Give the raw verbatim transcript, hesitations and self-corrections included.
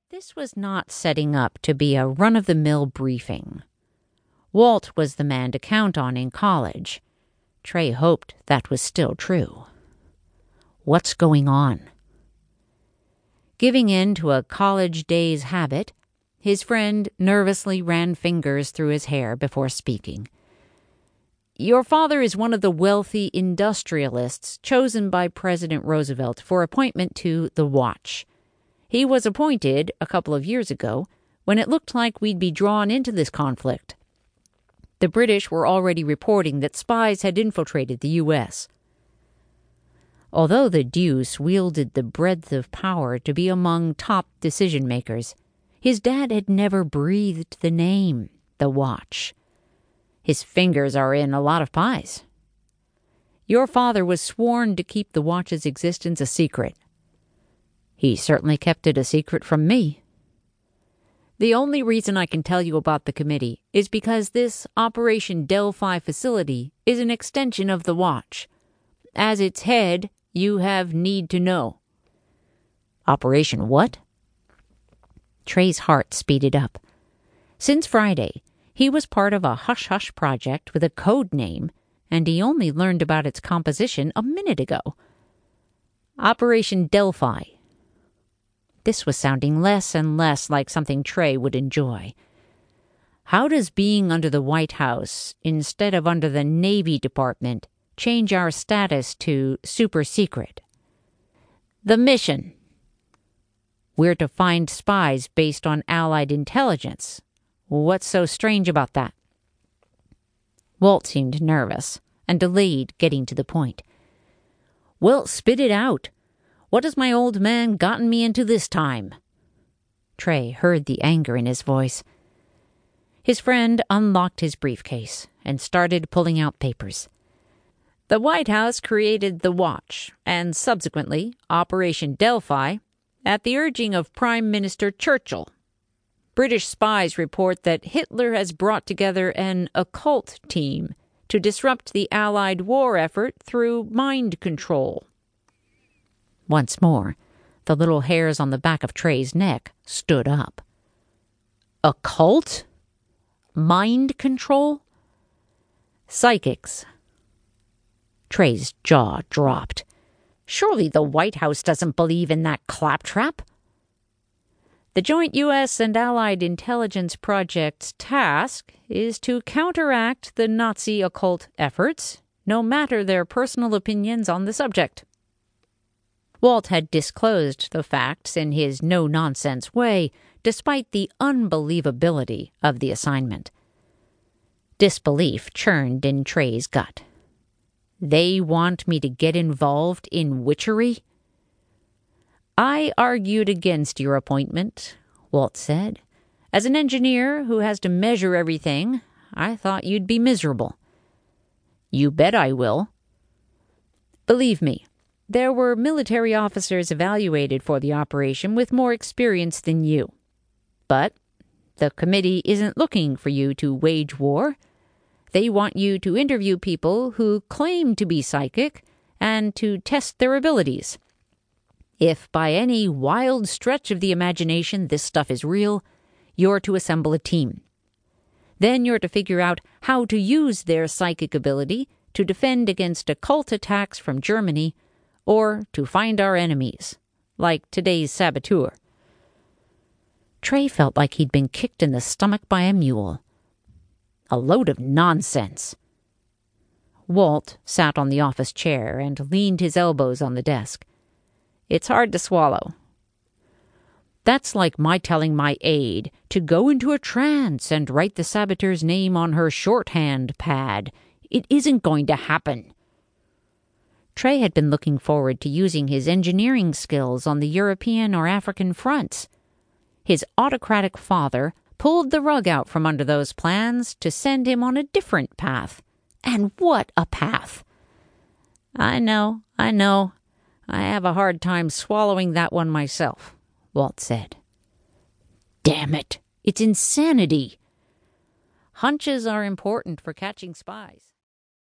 This was not setting up to be a run-of-the-mill briefing. Walt was the man to count on in college. Trey hoped that was still true. What's going on? Giving in to a college day's habit, his friend nervously ran fingers through his hair before speaking. Your father is one of the wealthy industrialists chosen by President Roosevelt for appointment to the Watch. He was appointed a couple of years ago when it looked like we'd be drawn into this conflict. The British were already reporting that spies had infiltrated the U S Although the Deuce wielded the breadth of power to be among top decision-makers, his dad had never breathed the name, the Watch. His fingers are in a lot of pies. Your father was sworn to keep the Watch's existence a secret. He certainly kept it a secret from me. The only reason I can tell you about the committee is because this Operation Delphi facility is an extension of the Watch. As its head, you have need to know. Operation what? Trey's heart speeded up. Since Friday, he was part of a hush-hush project with a code name, and he only learned about its composition a minute ago. Operation Delphi. This was sounding less and less like something Trey would enjoy. How does being under the White House, instead of under the Navy Department, change our status to super secret? The mission. We're to find spies based on Allied intelligence. What's so strange about that? Walt seemed nervous and delayed getting to the point. Well, spit it out. What has my old man gotten me into this time? Trey heard the anger in his voice. His friend unlocked his briefcase and started pulling out papers. The White House created the Watch, and subsequently Operation Delphi, at the urging of Prime Minister Churchill. British spies report that Hitler has brought together an occult team to disrupt the Allied war effort through mind control. Once more, the little hairs on the back of Trey's neck stood up. Occult? Mind control? Psychics. Trey's jaw dropped. Surely the White House doesn't believe in that claptrap. The Joint U S and Allied Intelligence Project's task is to counteract the Nazi occult efforts, no matter their personal opinions on the subject. Walt had disclosed the facts in his no-nonsense way, despite the unbelievability of the assignment. Disbelief churned in Trey's gut. They want me to get involved in witchery? I argued against your appointment, Walt said. As an engineer who has to measure everything, I thought you'd be miserable. You bet I will. Believe me, there were military officers evaluated for the operation with more experience than you. But the committee isn't looking for you to wage war. They want you to interview people who claim to be psychic and to test their abilities. If by any wild stretch of the imagination this stuff is real, you're to assemble a team. Then you're to figure out how to use their psychic ability to defend against occult attacks from Germany or to find our enemies, like today's saboteur. Trey felt like he'd been kicked in the stomach by a mule. A load of nonsense. Walt sat on the office chair and leaned his elbows on the desk. It's hard to swallow. That's like my telling my aide to go into a trance and write the saboteur's name on her shorthand pad. It isn't going to happen. Trey had been looking forward to using his engineering skills on the European or African fronts. His autocratic father pulled the rug out from under those plans to send him on a different path. And what a path! I know, I know. I have a hard time swallowing that one myself, Walt said. Damn it! It's insanity! Hunches are important for catching spies.